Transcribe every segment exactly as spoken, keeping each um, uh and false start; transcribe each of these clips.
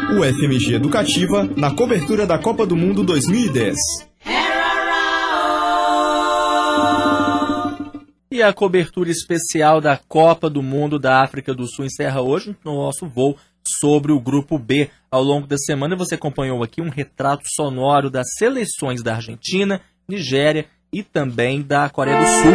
O F M G Educativa na cobertura da Copa do Mundo dois mil e dez. E a cobertura especial da Copa do Mundo da África do Sul encerra hoje no nosso voo sobre o Grupo B. Ao longo da semana você acompanhou aqui um retrato sonoro das seleções da Argentina, Nigéria e também da Coreia do Sul.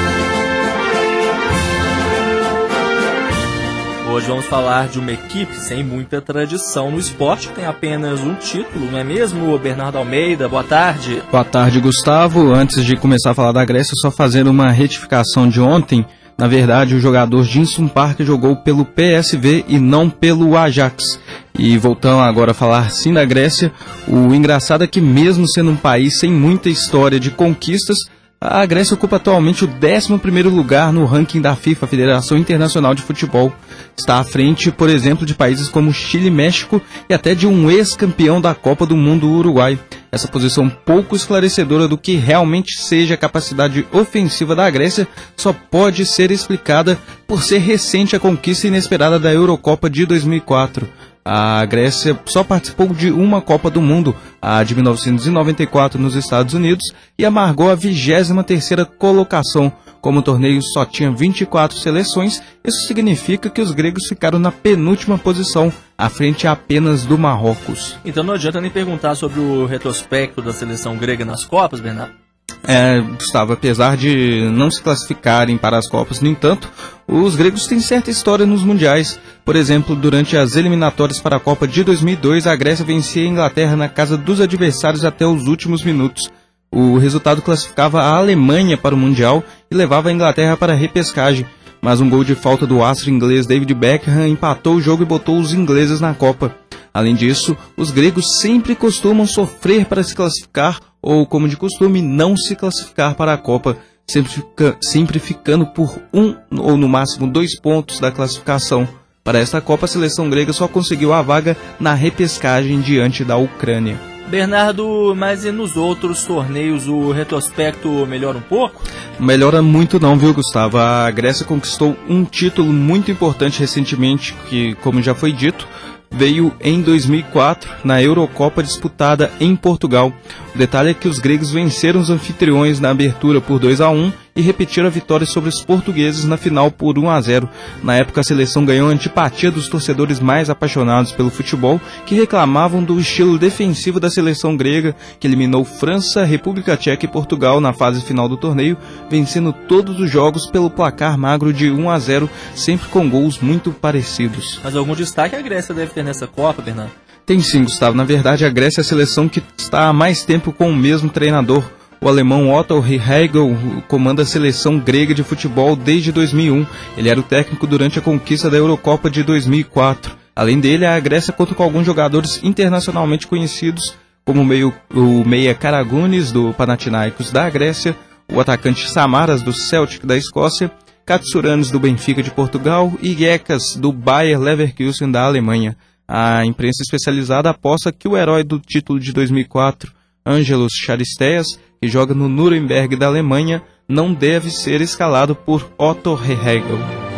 Hoje vamos falar de uma equipe sem muita tradição no esporte, que tem apenas um título, não é mesmo, Bernardo Almeida? Boa tarde. Boa tarde, Gustavo. Antes de começar a falar da Grécia, só fazer uma retificação de ontem. Na verdade, o jogador Jinson Park jogou pelo P S V e não pelo Ajax. E voltando agora a falar sim da Grécia, o engraçado é que mesmo sendo um país sem muita história de conquistas, a Grécia ocupa atualmente o décimo primeiro lugar no ranking da FIFA, Federação Internacional de Futebol. Está à frente, por exemplo, de países como Chile, México e até de um ex-campeão da Copa do Mundo, Uruguai. Essa posição pouco esclarecedora do que realmente seja a capacidade ofensiva da Grécia só pode ser explicada por ser recente a conquista inesperada da Eurocopa de dois mil e quatro. A Grécia só participou de uma Copa do Mundo, a de mil novecentos e noventa e quatro nos Estados Unidos, e amargou a vigésima terceira colocação. Como o torneio só tinha vinte e quatro seleções, isso significa que os gregos ficaram na penúltima posição, à frente apenas do Marrocos. Então não adianta nem perguntar sobre o retrospecto da seleção grega nas Copas, Bernardo? É, Gustavo, apesar de não se classificarem para as Copas, no entanto, os gregos têm certa história nos mundiais. Por exemplo, durante as eliminatórias para a Copa de dois mil e dois, a Grécia vencia a Inglaterra na casa dos adversários até os últimos minutos. O resultado classificava a Alemanha para o Mundial e levava a Inglaterra para a repescagem, mas um gol de falta do astro inglês David Beckham empatou o jogo e botou os ingleses na Copa. Além disso, os gregos sempre costumam sofrer para se classificar ou, como de costume, não se classificar para a Copa, sempre, fica, sempre ficando por um ou no máximo dois pontos da classificação. Para esta Copa, a seleção grega só conseguiu a vaga na repescagem diante da Ucrânia. Bernardo, mas e nos outros torneios o retrospecto melhora um pouco? Melhora muito não, viu, Gustavo? A Grécia conquistou um título muito importante recentemente, que, como já foi dito, veio em dois mil e quatro, na Eurocopa disputada em Portugal. O detalhe é que os gregos venceram os anfitriões na abertura por dois a um e repetiram a vitória sobre os portugueses na final por um a zero. Na época, a seleção ganhou a antipatia dos torcedores mais apaixonados pelo futebol, que reclamavam do estilo defensivo da seleção grega, que eliminou França, República Tcheca e Portugal na fase final do torneio, vencendo todos os jogos pelo placar magro de um a zero, sempre com gols muito parecidos. Mas algum destaque a Grécia deve ter nessa Copa, Bernardo? Tem sim, Gustavo. Na verdade, a Grécia é a seleção que está há mais tempo com o mesmo treinador. O alemão Otto Rehhagel comanda a seleção grega de futebol desde dois mil e um. Ele era o técnico durante a conquista da Eurocopa de dois mil e quatro. Além dele, a Grécia conta com alguns jogadores internacionalmente conhecidos, como o, meio, o meia Karagounis, do Panathinaikos da Grécia, o atacante Samaras, do Celtic da Escócia, Katsuranis, do Benfica de Portugal e Gekas, do Bayer Leverkusen da Alemanha. A imprensa especializada aposta que o herói do título de dois mil e quatro, Angelos Charisteas, que joga no Nuremberg da Alemanha, não deve ser escalado por Otto Rehhagel.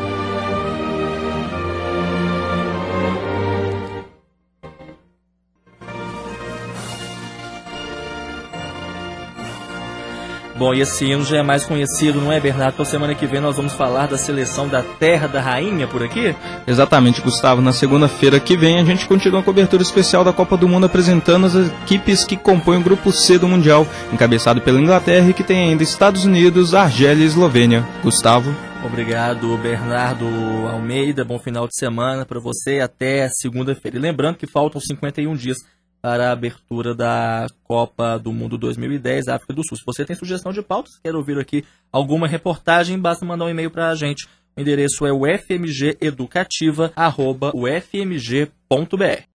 Bom, e esse hino já é mais conhecido, não é, Bernardo? Então semana que vem nós vamos falar da seleção da Terra da Rainha por aqui? Exatamente, Gustavo. Na segunda-feira que vem a gente continua a cobertura especial da Copa do Mundo, apresentando as equipes que compõem o Grupo C do Mundial, encabeçado pela Inglaterra e que tem ainda Estados Unidos, Argélia e Eslovênia. Gustavo. Obrigado, Bernardo Almeida. Bom final de semana para você até segunda-feira. E lembrando que faltam cinquenta e um dias para a abertura da Copa do Mundo dois mil e dez, África do Sul. Se você tem sugestão de pautas, quer ouvir aqui alguma reportagem, basta mandar um e-mail para a gente. O endereço é o f m g educativa arroba u f m g ponto b r.